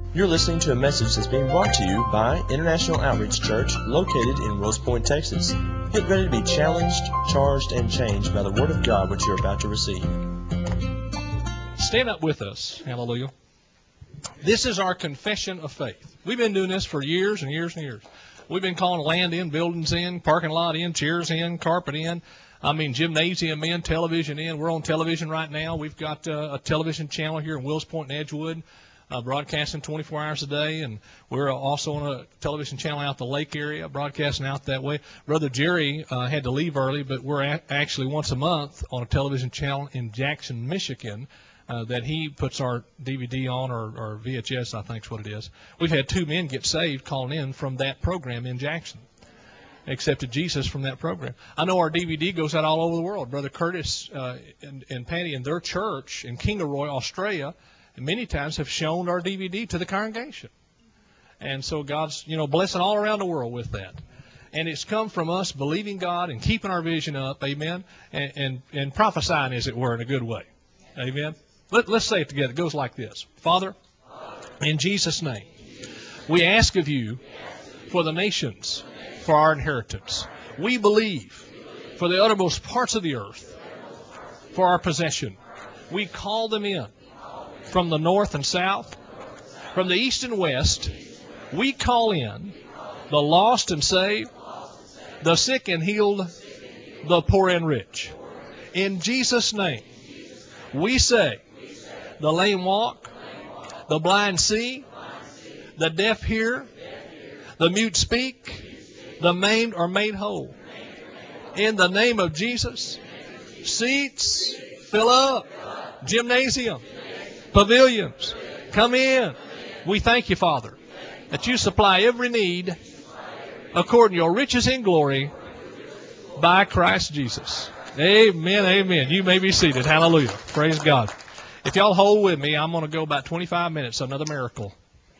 You're listening to a message that's being brought to you by International Outreach Church, located in Wills Point, Texas. Get ready to be challenged, charged, and changed by the Word of God which you're about to receive. Stand up with us. Hallelujah. This is our confession of faith. We've been doing this for years and years and years. We've been calling land in, buildings in, parking lot in, chairs in, carpet in. Gymnasium in, television in. We're on television right now. We've got a television channel here in Wills Point and Edgewood, broadcasting 24 hours a day. And we're also on a television channel out the lake area, broadcasting out that way. Brother Jerry had to leave early, but we're actually once a month on a television channel in Jackson, Michigan, that he puts our DVD on, or VHS, I think is what it is. We've had two men get saved calling in from that program in Jackson. Accepted Jesus from that program. I know our DVD goes out all over the world. Brother Curtis and Patty and their church in Kingaroy, Australia, many times have shown our DVD to the congregation. And so God's, blessing all around the world with that. And it's come from us believing God and keeping our vision up, amen, and prophesying, as it were, in a good way. Amen. Let's say it together. It goes like this. Father, in Jesus' name, we ask of you for the nations, for our inheritance. We believe for the uttermost parts of the earth, for our possession. We call them in from the north and south, from the east and west. We call in the lost and saved, the sick and healed, the poor and rich. In Jesus' name, we say, the lame walk, the blind see, the deaf hear, the mute speak, the maimed are made whole. In the name of Jesus, seats fill up, gymnasium, pavilions, come in. We thank you, Father, that you supply every need according to your riches in glory by Christ Jesus. Amen, amen. You may be seated. Hallelujah. Praise God. If y'all hold with me, I'm going to go about 25 minutes, another miracle.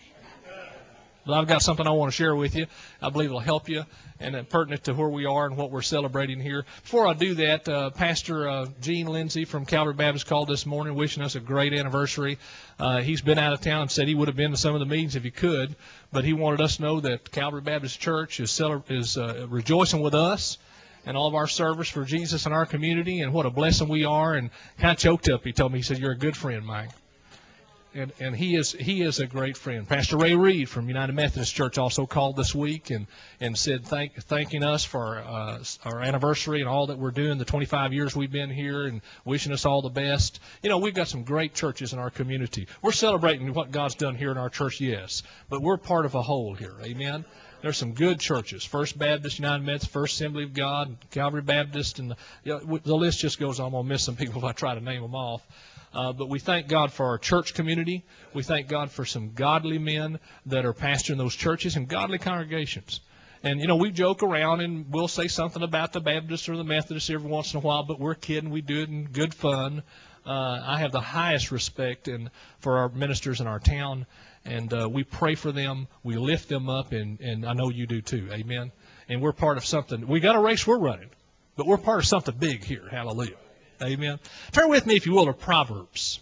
But I've got something I want to share with you. I believe it'll help you and pertinent to where we are and what we're celebrating here. Before I do that, Pastor Gene Lindsay from Calvary Baptist called this morning wishing us a great anniversary. He's been out of town and said he would have been to some of the meetings if he could, but he wanted us to know that Calvary Baptist Church is rejoicing with us and all of our service for Jesus in our community, and what a blessing we are. And kind of choked up, he told me, he said, "You're a good friend, Mike." And he is a great friend. Pastor Ray Reed from United Methodist Church also called this week and said thanking us for our anniversary and all that we're doing, the 25 years we've been here, and wishing us all the best. We've got some great churches in our community. We're celebrating what God's done here in our church, yes, but we're part of a whole here. Amen. There's some good churches: First Baptist, United Methodist, First Assembly of God, Calvary Baptist, and the list just goes on. I'm going to miss some people if I try to name them off. But we thank God for our church community. We thank God for some godly men that are pastoring those churches and godly congregations. And, we joke around and we'll say something about the Baptists or the Methodists every once in a while, but we're kidding. We do it in good fun. I have the highest respect for our ministers in our town, and we pray for them. We lift them up, and I know you do too. Amen. And we're part of something. We got a race we're running, but we're part of something big here. Hallelujah. Amen. Turn with me, if you will, to Proverbs.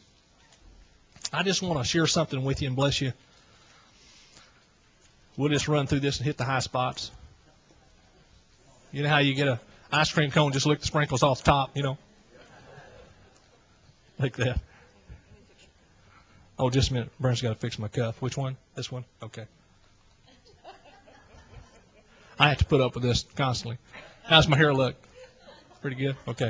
I just want to share something with you and bless you. We'll just run through this and hit the high spots. You know how you get an ice cream cone, just lick the sprinkles off the top, like that. Oh, just a minute. Brent's got to fix my cuff. Which one? This one? Okay. I have to put up with this constantly. How's my hair look? Pretty good? Okay.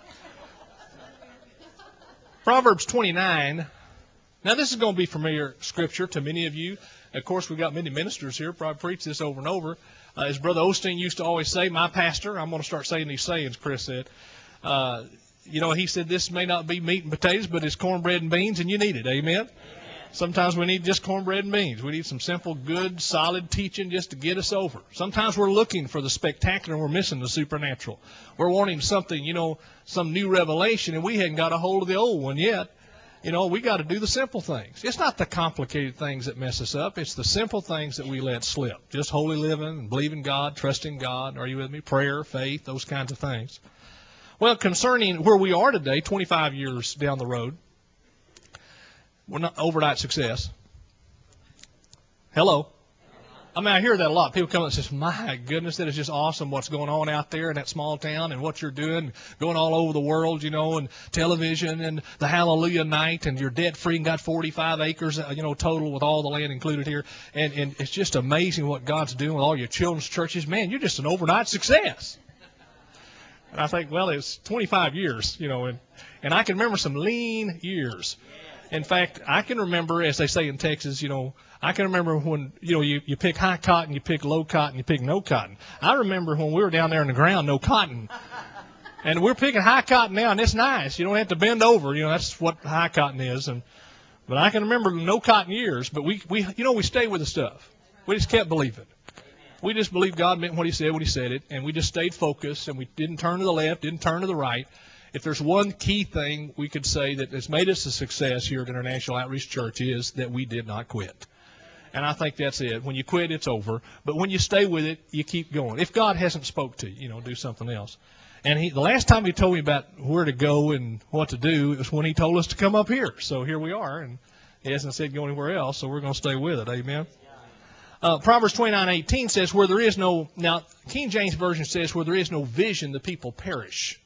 Proverbs 29. Now, this is going to be familiar scripture to many of you. Of course, we've got many ministers here, probably preach this over and over. As Brother Osteen used to always say, my pastor, I'm going to start saying these sayings, Chris said. He said, this may not be meat and potatoes, but it's cornbread and beans, and you need it. Amen? Sometimes we need just cornbread and beans. We need some simple, good, solid teaching just to get us over. Sometimes we're looking for the spectacular and we're missing the supernatural. We're wanting something, some new revelation, and we hadn't got a hold of the old one yet. We got to do the simple things. It's not the complicated things that mess us up. It's the simple things that we let slip. Just holy living and believing God, trusting God. Are you with me? Prayer, faith, those kinds of things. Well, concerning where we are today, 25 years down the road, we're not overnight success. Hello. I mean, I hear that a lot. People come up and say, my goodness, that is just awesome what's going on out there in that small town and what you're doing, going all over the world, you know, and television and the Hallelujah Night, and you're debt-free and got 45 acres, you know, total with all the land included here. And it's just amazing what God's doing with all your children's churches. Man, you're just an overnight success. And I think, well, it's 25 years, you know, and I can remember some lean years. In fact, I can remember, as they say in Texas, you know, I can remember when, you know, you pick high cotton, you pick low cotton, you pick no cotton. I remember when we were down there in the ground, no cotton. And we're picking high cotton now, and it's nice. You don't have to bend over. You know, that's what high cotton is. But I can remember no cotton years, but we stayed with the stuff. We just kept believing. We just believed God meant what he said when he said it, and we just stayed focused, and we didn't turn to the left, didn't turn to the right. If there's one key thing we could say that has made us a success here at International Outreach Church is that we did not quit. And I think that's it. When you quit, it's over. But when you stay with it, you keep going. If God hasn't spoke to you, you know, do something else. And the last time he told me about where to go and what to do, it was when he told us to come up here. So here we are, and he hasn't said go anywhere else, so we're going to stay with it. Amen. Proverbs 29:18 says, where there is no, now King James Version says, where there is no vision, the people perish.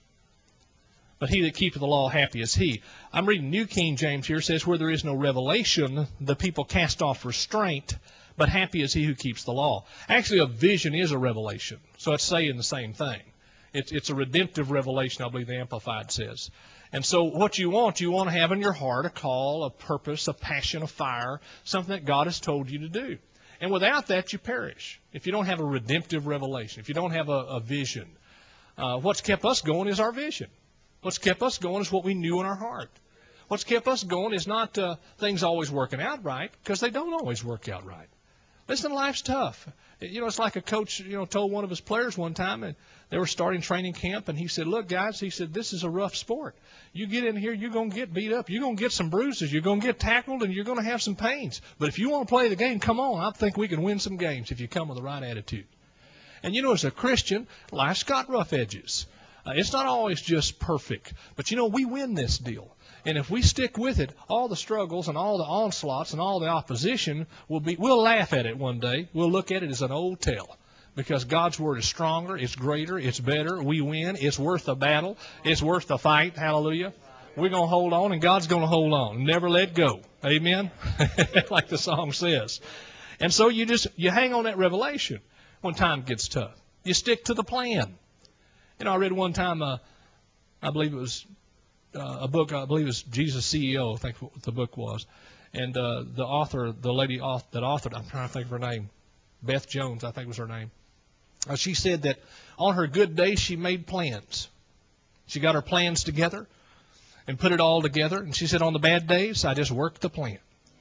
But he that keepeth the law, happy is he. I'm reading New King James here. It says, where there is no revelation, the people cast off restraint, but happy is he who keeps the law. Actually, a vision is a revelation. So it's saying the same thing. It's a redemptive revelation, I believe the Amplified says. And so what you want to have in your heart a call, a purpose, a passion, a fire, something that God has told you to do. And without that, you perish. If you don't have a redemptive revelation, if you don't have a vision, what's kept us going is our vision. What's kept us going is what we knew in our heart. What's kept us going is not things always working out right, because they don't always work out right. Listen, life's tough. You know, it's like a coach, you know, told one of his players one time, and they were starting training camp, and he said, look, guys, he said, this is a rough sport. You get in here, you're going to get beat up. You're going to get some bruises. You're going to get tackled, and you're going to have some pains. But if you want to play the game, come on. I think we can win some games if you come with the right attitude. And, you know, as a Christian, life's got rough edges. It's not always just perfect. But, you know, we win this deal. And if we stick with it, all the struggles and all the onslaughts and all the opposition, we'll laugh at it one day. We'll look at it as an old tale. Because God's Word is stronger, it's greater, it's better. We win. It's worth the battle. It's worth the fight. Hallelujah. We're going to hold on, and God's going to hold on. Never let go. Amen? Like the song says. And so you hang on that revelation when time gets tough. You stick to the plan. You know, I read one time, I believe it was a book, I believe it was Jesus CEO, I think what the book was. And the author, the lady that authored, I'm trying to think of her name, Beth Jones, I think was her name. She said that on her good days, she made plans. She got her plans together and put it all together. And she said, on the bad days, I just worked the plan.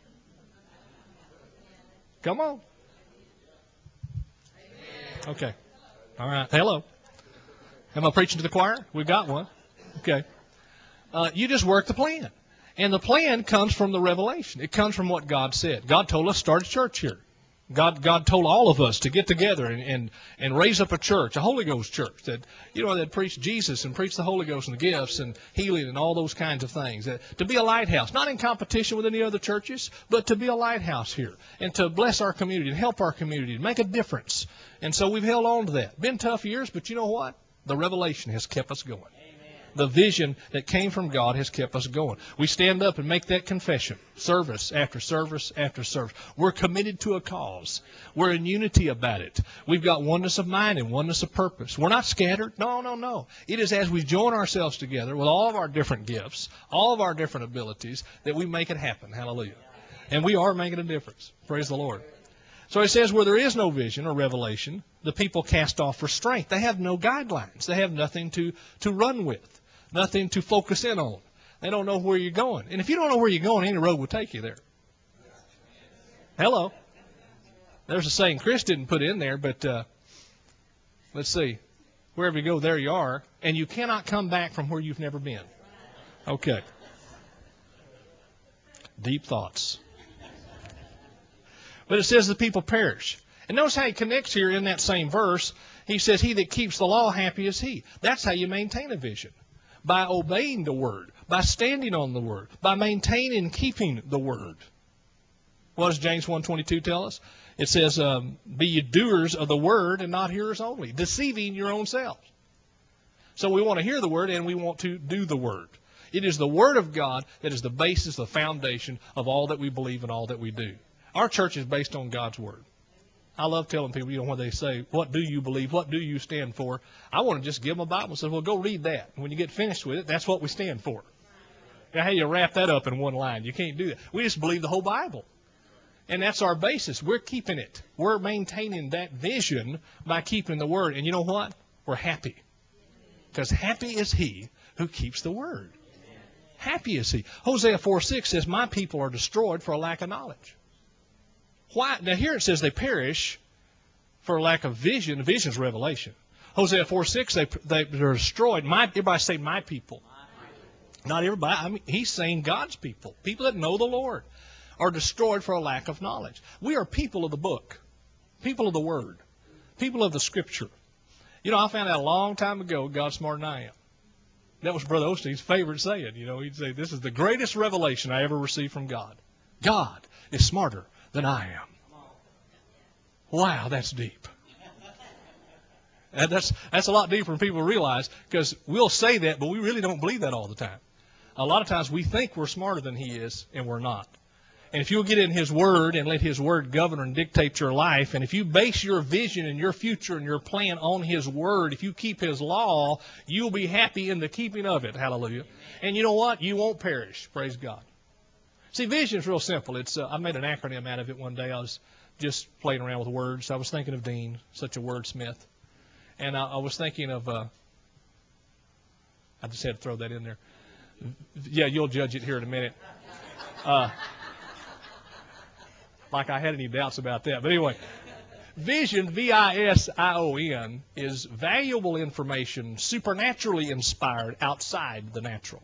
Come on. Okay. All right. Hello. Am I preaching to the choir? We got one. Okay. You just work the plan. And the plan comes from the revelation. It comes from what God said. God told us to start a church here. God told all of us to get together and raise up a church, a Holy Ghost church that, you know, that preach Jesus and preach the Holy Ghost and the gifts and healing and all those kinds of things. To be a lighthouse, not in competition with any other churches, but to be a lighthouse here and to bless our community and help our community and make a difference. And so we've held on to that. Been tough years, but you know what? The revelation has kept us going. The vision that came from God has kept us going. We stand up and make that confession, service after service after service. We're committed to a cause. We're in unity about it. We've got oneness of mind and oneness of purpose. We're not scattered. No, no, no. It is as we join ourselves together with all of our different gifts, all of our different abilities, that we make it happen. Hallelujah. And we are making a difference. Praise the Lord. So it says, where there is no vision or revelation, the people cast off restraint. They have no guidelines. They have nothing to run with, nothing to focus in on. They don't know where you're going. And if you don't know where you're going, any road will take you there. Hello. There's a saying Chris didn't put in there, but let's see. Wherever you go, there you are. And you cannot come back from where you've never been. Okay. Deep thoughts. But it says the people perish. And notice how he connects here in that same verse. He says, he that keeps the law, happy is he. That's how you maintain a vision. By obeying the Word. By standing on the Word. By maintaining and keeping the Word. What does James 1:22 tell us? It says, be ye doers of the word and not hearers only, deceiving your own selves. So we want to hear the word and we want to do the word. It is the word of God that is the basis, the foundation of all that we believe and all that we do. Our church is based on God's word. I love telling people, when they say, what do you believe? What do you stand for? I want to just give them a Bible and say, well, go read that. And when you get finished with it, that's what we stand for. Now, how you wrap that up in one line? You can't do that. We just believe the whole Bible. And that's our basis. We're keeping it. We're maintaining that vision by keeping the word. And you know what? We're happy. Because happy is he who keeps the word. Happy is he. Hosea 4:6 says, my people are destroyed for a lack of knowledge. Why? Now here it says they perish for lack of vision. Vision is revelation. Hosea 4:6, they're destroyed. Everybody say my people. Not everybody. I mean, he's saying God's people. People that know the Lord are destroyed for a lack of knowledge. We are people of the book. People of the word. People of the scripture. You know, I found out a long time ago God's smarter than I am. That was Brother Osteen's favorite saying. You know, he'd say, this is the greatest revelation I ever received from God. God is smarter than I am. Wow, that's deep. And that's a lot deeper than people realize, because we'll say that, but we really don't believe that all the time. A lot of times we think we're smarter than he is, and we're not. And if you'll get in his word and let his word govern and dictate your life, and if you base your vision and your future and your plan on his word, if you keep his law, you'll be happy in the keeping of it. Hallelujah. And you know what? You won't perish. Praise God. See, vision is real simple. I made an acronym out of it one day. I was just playing around with words. I was thinking of Dean, such a wordsmith. And I was thinking of, I just had to throw that in there. Yeah, you'll judge it here in a minute. Like I had any doubts about that. But anyway, vision, V-I-S-I-O-N, is valuable information supernaturally inspired outside the natural.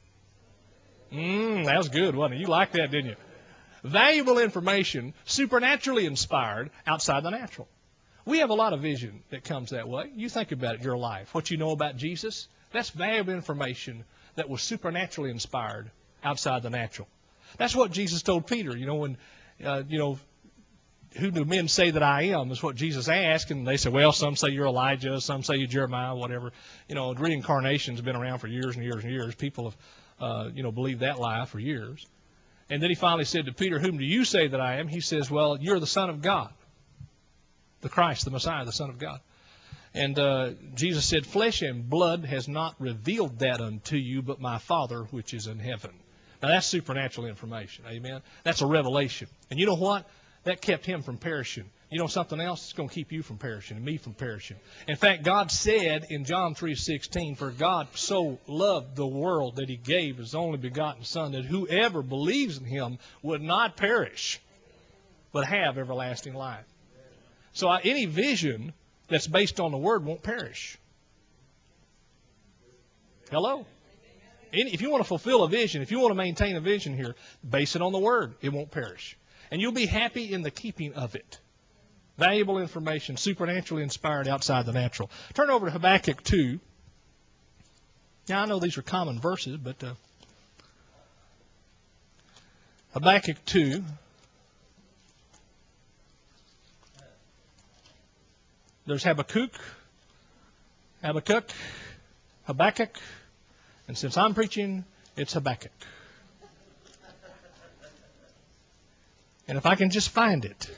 That was good, wasn't it? You liked that, didn't you? Valuable information supernaturally inspired outside the natural. We have a lot of vision that comes that way. You think about it, your life. What you know about Jesus, that's valuable information that was supernaturally inspired outside the natural. That's what Jesus told Peter, when who do men say that I am, is what Jesus asked. And they said, well, some say you're Elijah, some say you're Jeremiah, whatever. Reincarnation's been around for years and years and years. People have, believed that lie for years. And then he finally said to Peter, whom do you say that I am? He says, well, you're the Son of God, the Christ, the Messiah, the Son of God. And Jesus said, flesh and blood has not revealed that unto you, but my Father which is in heaven. Now, that's supernatural information. Amen? That's a revelation. And you know what? That kept him from perishing. You know something else? It's going to keep you from perishing and me from perishing. In fact, God said in John 3:16, for God so loved the world that he gave his only begotten Son, that whoever believes in him would not perish, but have everlasting life. So any vision that's based on the Word won't perish. Hello? If you want to fulfill a vision, if you want to maintain a vision here, base it on the Word. It won't perish. And you'll be happy in the keeping of it. Valuable information, supernaturally inspired outside the natural. Turn over to Habakkuk 2. Now, I know these are common verses, but Habakkuk 2. There's Habakkuk, Habakkuk, and since I'm preaching, it's Habakkuk. And if I can just find it.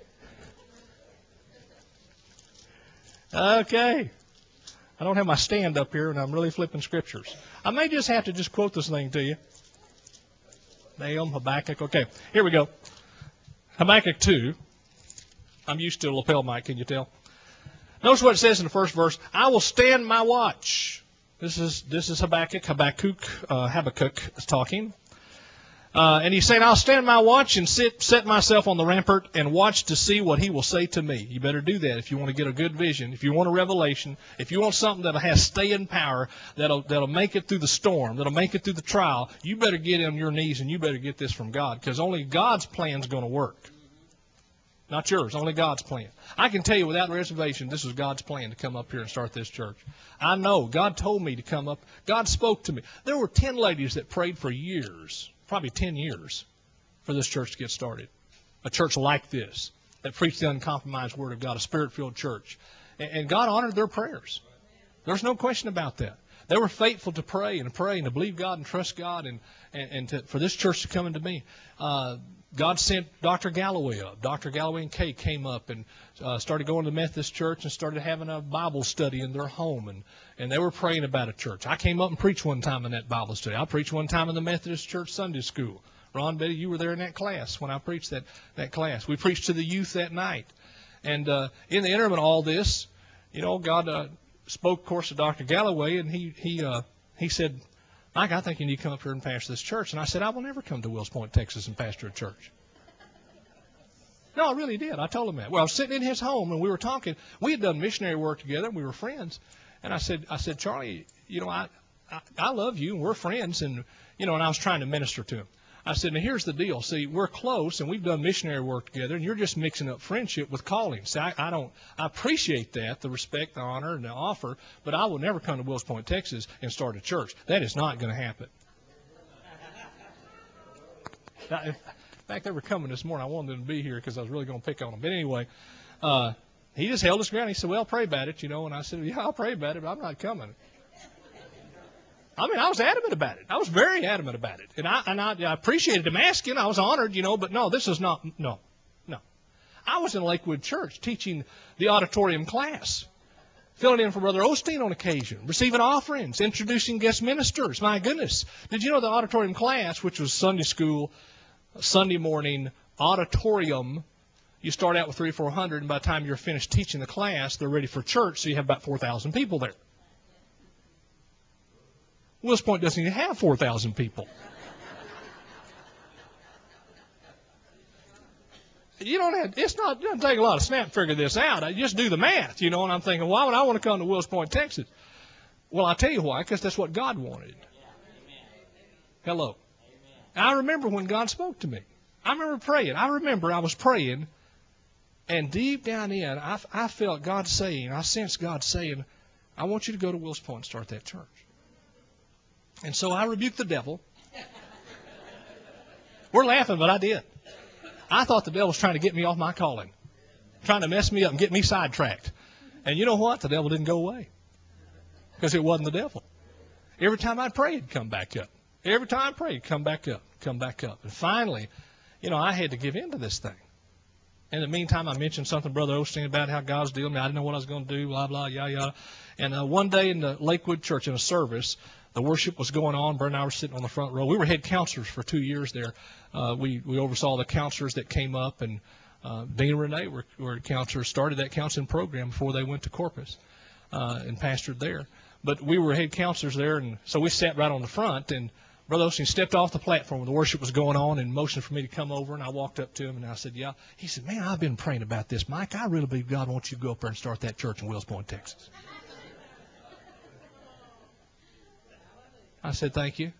Okay. I don't have my stand up here, and I'm really flipping scriptures. I may just have to just quote this thing to you. Nahum, Habakkuk. Okay, here we go. Habakkuk 2. I'm used to a lapel mic, can you tell? Notice what it says in the first verse. I will stand my watch. This is Habakkuk. Habakkuk is talking. And he's saying, I'll stand my watch and set myself on the rampart and watch to see what he will say to me. You better do that if you want to get a good vision, if you want a revelation, if you want something that has staying power, that'll make it through the storm, that'll make it through the trial. You better get on your knees and you better get this from God, because only God's plan is going to work. Not yours, only God's plan. I can tell you without reservation, this was God's plan to come up here and start this church. I know. God told me to come up. God spoke to me. There were 10 ladies that prayed for years, probably 10 years, for this church to get started. a church like this that preached the uncompromised Word of God, a Spirit-filled church. And God honored their prayers. There's no question about that. They were faithful to pray and to believe God and trust God for this church to come into me. God sent Dr. Galloway up. Dr. Galloway and Kay came up and started going to the Methodist church and started having a Bible study in their home. And they were praying about a church. I came up and preached one time in that Bible study. I preached one time in the Methodist church Sunday school. Ron, Betty, you were there in that class when I preached that class. We preached to the youth that night. And in the interim of all this, God spoke, of course, to Dr. Galloway, and he said, Mike, I think you need to come up here and pastor this church. And I said, I will never come to Wills Point, Texas, and pastor a church. No, I really did. I told him that. Well, I was sitting in his home, and we were talking. We had done missionary work together, and we were friends. And I said, Charlie, I love you, and we're friends, and I was trying to minister to him. I said, now here's the deal. See, we're close, and we've done missionary work together, and you're just mixing up friendship with calling. See, I appreciate that, the respect, the honor, and the offer, but I will never come to Wills Point, Texas, and start a church. That is not going to happen. Now, in fact, they were coming this morning. I wanted them to be here because I was really going to pick on them. But anyway, he just held his ground. He said, well, pray about it, and I said, yeah, I'll pray about it, but I'm not coming. I mean, I was adamant about it. I was very adamant about it. And I appreciated him asking. I was honored, but no, this is not, no. I was in Lakewood Church teaching the auditorium class, filling in for Brother Osteen on occasion, receiving offerings, introducing guest ministers. My goodness. Did you know the auditorium class, which was Sunday school, Sunday morning, auditorium, you start out with 300 or 400, and by the time you're finished teaching the class, they're ready for church, so you have about 4,000 people there. Wills Point doesn't even have 4,000 people. It doesn't take a lot of snap to figure this out. I just do the math, and I'm thinking, why would I want to come to Wills Point, Texas? Well, I'll tell you why, because that's what God wanted. Hello. I remember when God spoke to me. I remember praying. I was praying, and deep down in, I felt God saying, I sensed God saying, I want you to go to Wills Point and start that church. And so I rebuked the devil. We're laughing, but I did. I thought the devil was trying to get me off my calling, trying to mess me up and get me sidetracked. And you know what? The devil didn't go away because it wasn't the devil. Every time I prayed, it'd come back up. Every time I prayed, come back up, come back up. And finally, I had to give in to this thing. In the meantime, I mentioned something, Brother Osteen, about how God's dealing with me. I didn't know what I was going to do, blah, blah, yada, yada. And one day in the Lakewood Church in a service, the worship was going on. Bert and I were sitting on the front row. We were head counselors for 2 years there. We oversaw the counselors that came up, and Dean and Renee were counselors, started that counseling program before they went to Corpus and pastored there. But we were head counselors there, and so we sat right on the front, and Brother Osteen stepped off the platform when the worship was going on and motioned for me to come over, and I walked up to him, and I said, yeah. He said, man, I've been praying about this, Mike. I really believe God wants you to go up there and start that church in Wills Point, Texas. I said, thank you.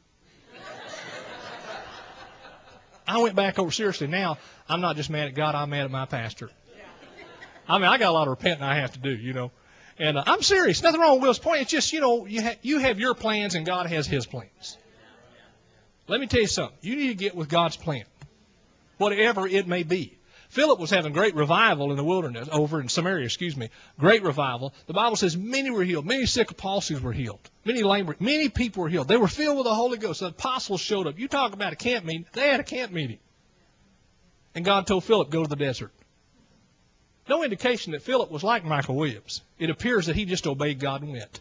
I went back over, seriously, now, I'm not just mad at God, I'm mad at my pastor. I mean, I got a lot of repenting I have to do, And I'm serious. Nothing wrong with Wills Point. It's just, you have your plans and God has His plans. Let me tell you something. You need to get with God's plan, whatever it may be. Philip was having great revival in the wilderness, over in Samaria, great revival. The Bible says many were healed. Many sick of palsies were healed. Many people were healed. They were filled with the Holy Ghost. The apostles showed up. You talk about a camp meeting. They had a camp meeting. And God told Philip, go to the desert. No indication that Philip was like Michael Williams. It appears that he just obeyed God and went.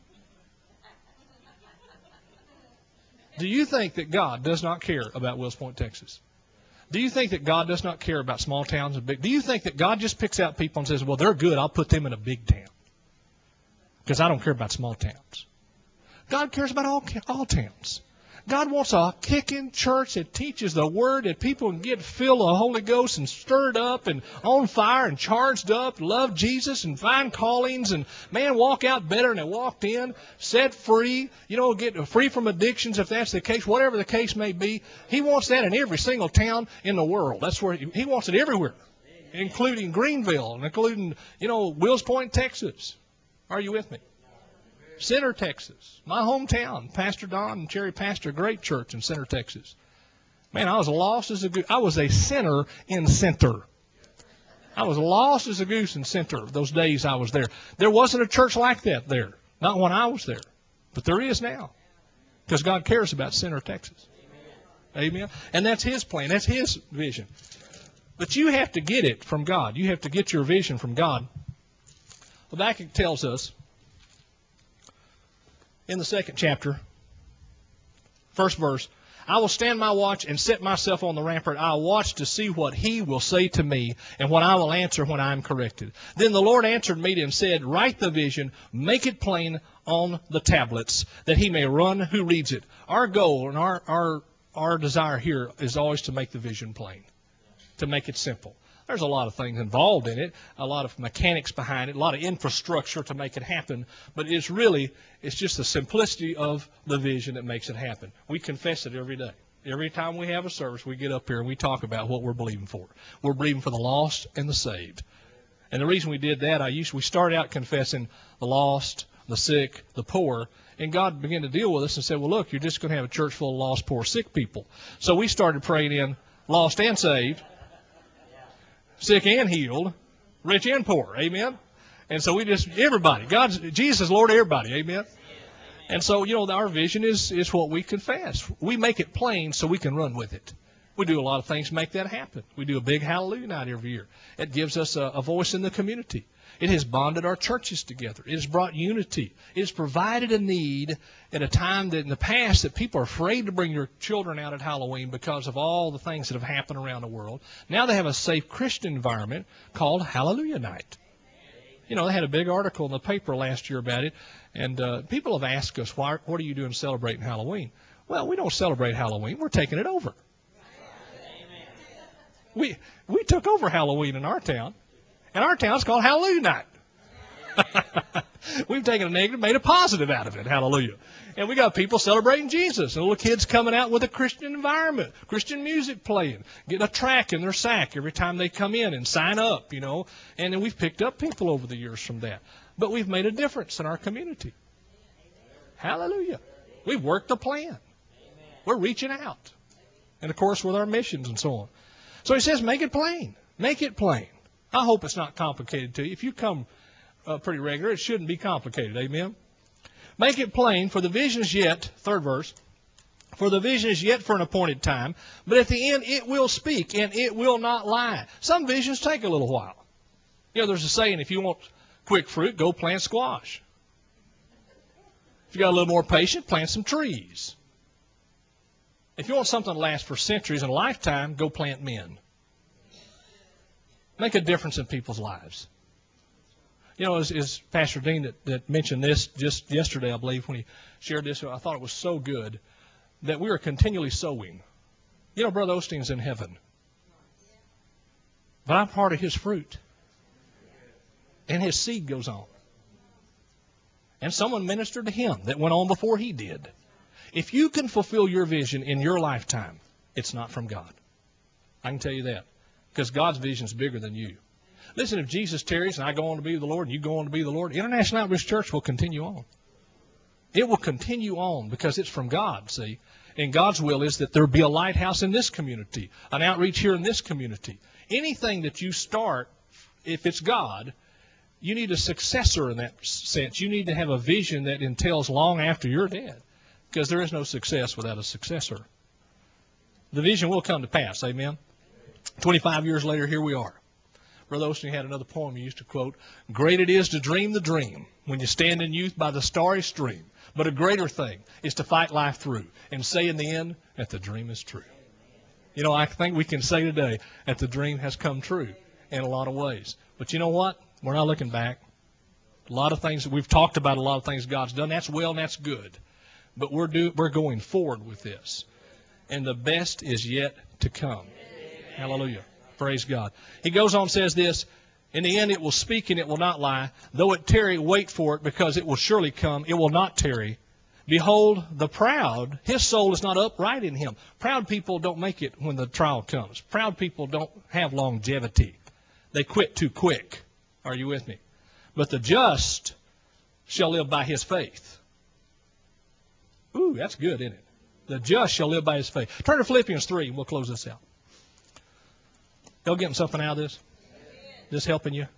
Do you think that God does not care about Wills Point, Texas? Do you think that God does not care about small towns and big? Do you think that God just picks out people and says, well, they're good, I'll put them in a big town because I don't care about small towns? God cares about all towns. God wants a kicking church that teaches the Word, that people can get filled with the Holy Ghost and stirred up and on fire and charged up, love Jesus and find callings and, man, walk out better than they walked in, set free, get free from addictions if that's the case, whatever the case may be. He wants that in every single town in the world. That's where He wants it everywhere, including Greenville and including, Wills Point, Texas. Are you with me? Center, Texas, my hometown. Pastor Don and Cherry pastor a great church in Center, Texas. Man, I was lost as a goose. I was a sinner in center. I was lost as a goose in center those days I was there. There wasn't a church like that there. Not when I was there. But there is now. Because God cares about Center, Texas. Amen. And that's His plan. That's His vision. But you have to get it from God. You have to get your vision from God. Habakkuk tells us in the 2nd chapter, 1st verse, I will stand my watch and set myself on the rampart. I will watch to see what He will say to me and what I will answer when I am corrected. Then the Lord answered me and said, write the vision, make it plain on the tablets, that he may run who reads it. Our goal and our desire here is always to make the vision plain, to make it simple. There's a lot of things involved in it, a lot of mechanics behind it, a lot of infrastructure to make it happen, but it's just the simplicity of the vision that makes it happen. We confess it every day. Every time we have a service, we get up here and we talk about what we're believing for. We're believing for the lost and the saved. And the reason we did that, we started out confessing the lost, the sick, the poor, and God began to deal with us and said, well, look, you're just going to have a church full of lost, poor, sick people. So we started praying in lost and saved, sick and healed, rich and poor. Amen? And so everybody. Jesus is Lord of everybody. Amen? And so, our vision is what we confess. We make it plain so we can run with it. We do a lot of things to make that happen. We do a big Hallelujah night every year. It gives us a voice in the community. It has bonded our churches together. It has brought unity. It has provided a need at a time that in the past that people are afraid to bring your children out at Halloween because of all the things that have happened around the world. Now they have a safe Christian environment called Hallelujah Night. They had a big article in the paper last year about it, and people have asked us, what are you doing celebrating Halloween? Well, we don't celebrate Halloween. We're taking it over. We took over Halloween in our town. And our town's called Hallelujah Night. We've taken a negative, made a positive out of it. Hallelujah. And we got people celebrating Jesus. And little kids coming out with a Christian environment, Christian music playing, getting a track in their sack every time they come in and sign up, And then we've picked up people over the years from that. But we've made a difference in our community. Hallelujah. We've worked the plan. We're reaching out. And, of course, with our missions and so on. So he says, make it plain. Make it plain. I hope it's not complicated to you. If you come pretty regular, it shouldn't be complicated. Amen? Make it plain, for the vision is yet, 3rd verse, for the vision is yet for an appointed time, but at the end it will speak, and it will not lie. Some visions take a little while. There's a saying, if you want quick fruit, go plant squash. If you got a little more patience, plant some trees. If you want something to last for centuries and a lifetime, go plant men. Make a difference in people's lives. As Pastor Dean that mentioned this just yesterday, I believe, when he shared this, I thought it was so good that we are continually sowing. Brother Osteen's in heaven. But I'm part of his fruit. And his seed goes on. And someone ministered to him that went on before he did. If you can fulfill your vision in your lifetime, it's not from God. I can tell you that. Because God's vision is bigger than you. Listen, if Jesus tarries and I go on to be with the Lord and you go on to be with the Lord, International Outreach Church will continue on. It will continue on because it's from God, see. And God's will is that there be a lighthouse in this community, an outreach here in this community. Anything that you start, if it's God, you need a successor in that sense. You need to have a vision that entails long after you're dead. Because there is no success without a successor. The vision will come to pass, amen? 25 years later, here we are. Brother Osteen had another poem he used to quote, great it is to dream the dream when you stand in youth by the starry stream. But a greater thing is to fight life through and say in the end that the dream is true. I think we can say today that the dream has come true in a lot of ways. But you know what? We're not looking back. A lot of things, we've talked about a lot of things God's done. That's well and that's good. But we're going forward with this. And the best is yet to come. Hallelujah. Praise God. He goes on and says this, in the end it will speak and it will not lie. Though it tarry, wait for it, because it will surely come. It will not tarry. Behold, the proud, his soul is not upright in him. Proud people don't make it when the trial comes. Proud people don't have longevity. They quit too quick. Are you with me? But the just shall live by his faith. Ooh, that's good, isn't it? The just shall live by his faith. Turn to Philippians 3, and we'll close this out. Y'all getting something out of this? This helping you?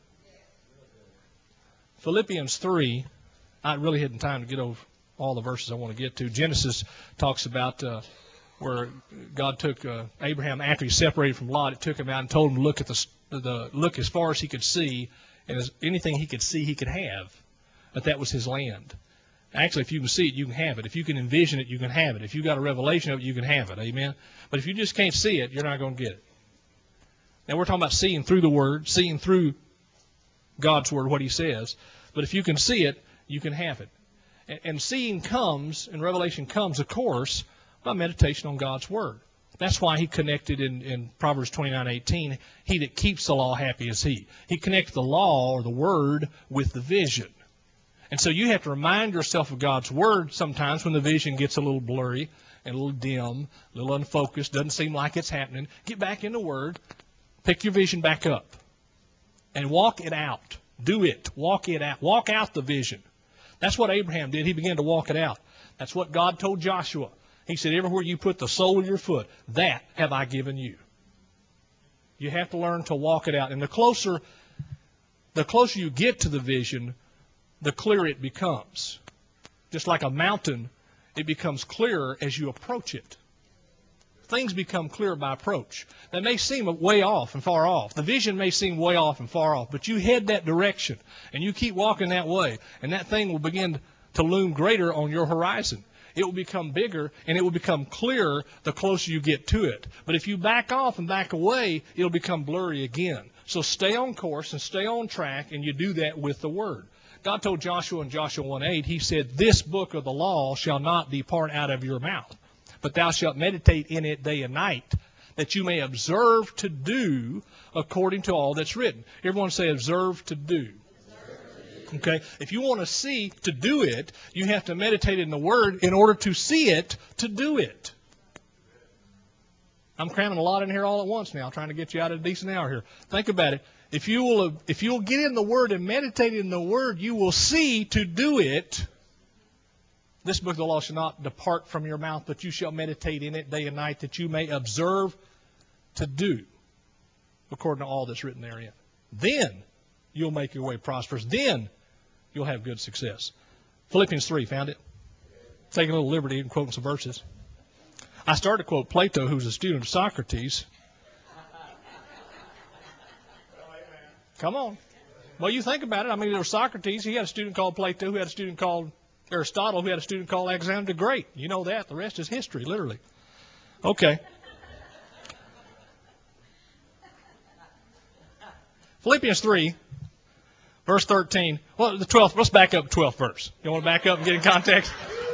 Philippians 3, I really hadn't time to get over all the verses I want to get to. Genesis talks about where God took Abraham after he separated from Lot. It took him out and told him to look at look as far as he could see, and anything he could see, he could have. But that was his land. Actually, if you can see it, you can have it. If you can envision it, you can have it. If you got a revelation of it, you can have it. Amen. But if you just can't see it, you're not going to get it. Now we're talking about seeing through the Word, seeing through God's Word, what He says. But if you can see it, you can have it. And seeing comes, and revelation comes, of course, by meditation on God's Word. That's why he connected in Proverbs 29:18, he that keeps the law, happy is he. He connected the law, or the Word, with the vision. And so you have to remind yourself of God's Word sometimes when the vision gets a little blurry and a little dim, a little unfocused, doesn't seem like it's happening. Get back in the Word, pick your vision back up, and walk it out. Do it. Walk it out. Walk out the vision. That's what Abraham did. He began to walk it out. That's what God told Joshua. He said, everywhere you put the sole of your foot, that have I given you. You have to learn to walk it out. And the closer you get to the vision, the clearer it becomes. Just like a mountain, it becomes clearer as you approach it. Things become clear by approach. They may seem way off and far off. The vision may seem way off and far off, but you head that direction, and you keep walking that way, and that thing will begin to loom greater on your horizon. It will become bigger, and it will become clearer the closer you get to it. But if you back off and back away, it'll become blurry again. So stay on course and stay on track, and you do that with the Word. God told Joshua in Joshua 1:8, he said, this book of the law shall not depart out of your mouth, but thou shalt meditate in it day and night, that you may observe to do according to all that's written. Everyone say, observe to do. Okay? If you want to see to do it, you have to meditate in the Word in order to see it to do it. I'm cramming a lot in here all at once now, trying to get you out of a decent hour here. Think about it. If you'll get in the Word and meditate in the Word, you will see to do it. This book of the law shall not depart from your mouth, but you shall meditate in it day and night, that you may observe to do according to all that's written therein. Then you'll make your way prosperous. Then you'll have good success. Philippians 3, found it? Taking a little liberty and quoting some verses. I started to quote Plato, who's a student of Socrates. Come on. Well, you think about it. I mean, there was Socrates. He had a student called Plato, who had a student called Aristotle, who had a student called Alexander the Great. You know that. The rest is history, literally. Okay. Philippians 3, verse 13. Well, the 12th. Let's back up to 12th verse. You want to back up and get in context?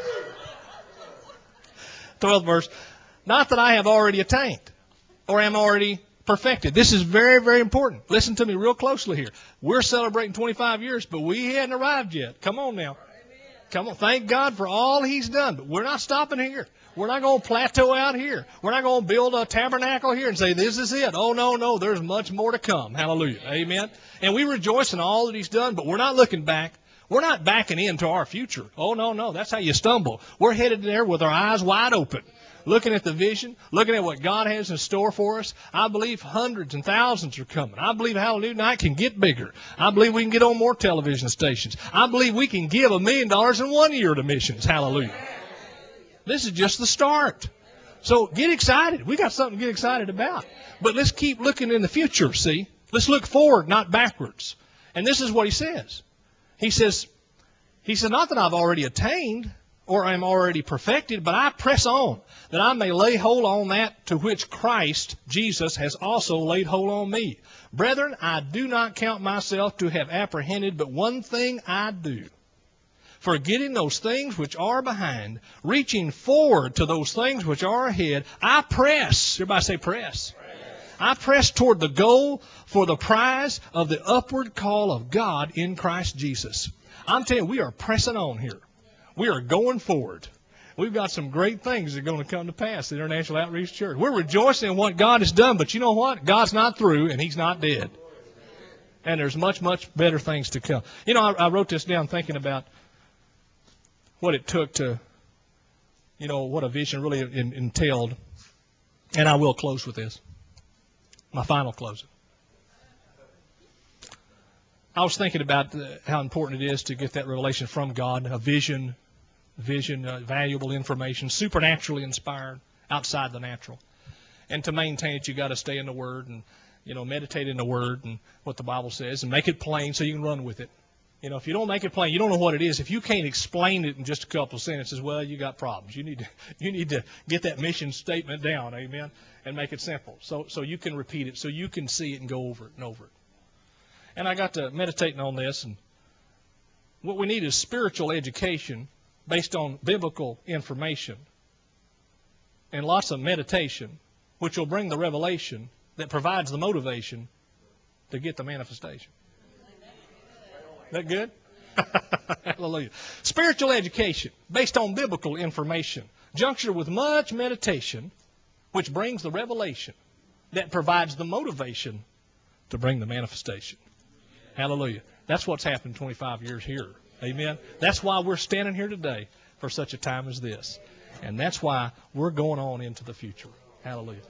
12th verse. Not that I have already attained or am already perfected. This is very, very important. Listen to me real closely here. We're celebrating 25 years, but we hadn't arrived yet. Come on now. Come on. Thank God for all He's done. But we're not stopping here. We're not going to plateau out here. We're not going to build a tabernacle here and say, this is it. Oh, no, no. There's much more to come. Hallelujah. Amen. And we rejoice in all that He's done, but we're not looking back. We're not backing into our future. Oh, no, no. That's how you stumble. We're headed there with our eyes wide open, looking at the vision, looking at what God has in store for us. I believe hundreds and thousands are coming. I believe Hallelujah Night can get bigger. I believe we can get on more television stations. I believe we can give $1 million in 1 year to missions. Hallelujah. This is just the start. So get excited. We got something to get excited about. But let's keep looking in the future, see? Let's look forward, not backwards. And this is what he says. He says, not that I've already attained or am already perfected, but I press on, that I may lay hold on that to which Christ Jesus has also laid hold on me. Brethren, I do not count myself to have apprehended, but one thing I do, forgetting those things which are behind, reaching forward to those things which are ahead, I press. Everybody say press. I press toward the goal for the prize of the upward call of God in Christ Jesus. I'm telling you, we are pressing on here. We are going forward. We've got some great things that are going to come to pass at International Outreach Church. We're rejoicing in what God has done, but you know what? God's not through, and He's not dead. And there's much, much better things to come. You know, I wrote this down thinking about what it took to what a vision really entailed. And I will close with this. My final closing. I was thinking about how important it is to get that revelation from God, a vision, valuable information, supernaturally inspired, outside the natural. And to maintain it, you got to stay in the Word and, meditate in the Word and what the Bible says and make it plain so you can run with it. If you don't make it plain, you don't know what it is. If you can't explain it in just a couple of sentences, well, you got problems. You need to get that mission statement down, amen, and make it simple so you can repeat it, so you can see it and go over it and over it. And I got to meditating on this, and what we need is spiritual education based on biblical information and lots of meditation, which will bring the revelation that provides the motivation to get the manifestation. That good? Hallelujah. Spiritual education based on biblical information, junctured with much meditation, which brings the revelation that provides the motivation to bring the manifestation. Hallelujah. That's what's happened 25 years here. Amen. That's why we're standing here today for such a time as this. And that's why we're going on into the future. Hallelujah.